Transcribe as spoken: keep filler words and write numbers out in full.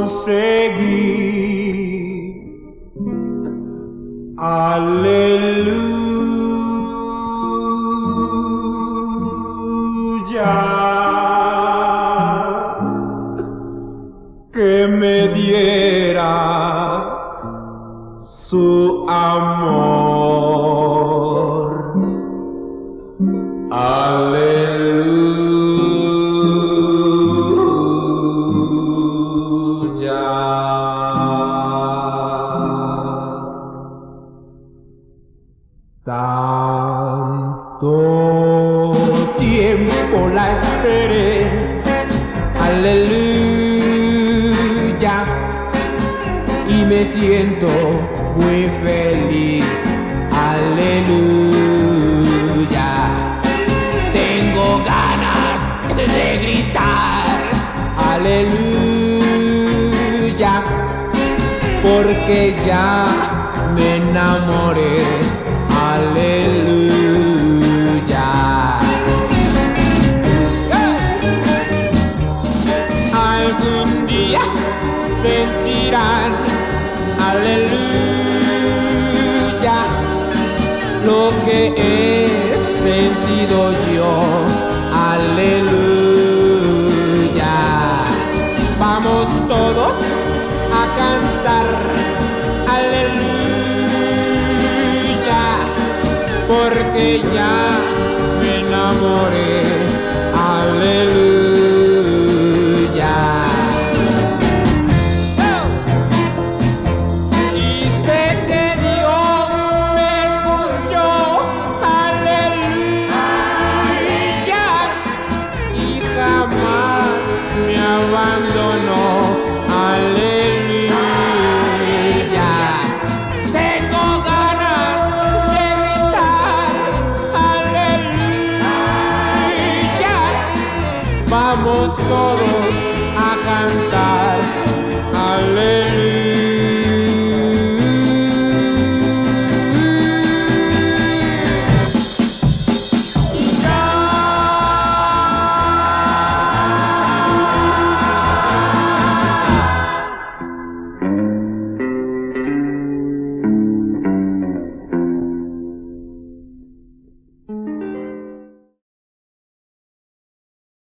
conseguí. Aleluya, que me diera su amor. Aleluya. Tanto tiempo la esperé, aleluya, y me siento muy feliz, aleluya. Tengo ganas de gritar, aleluya, porque ya me enamoré, aleluya. Algún día sentirán, aleluya, lo que he sentido yo, aleluya. Vamos todos a cantar, aleluya, porque ya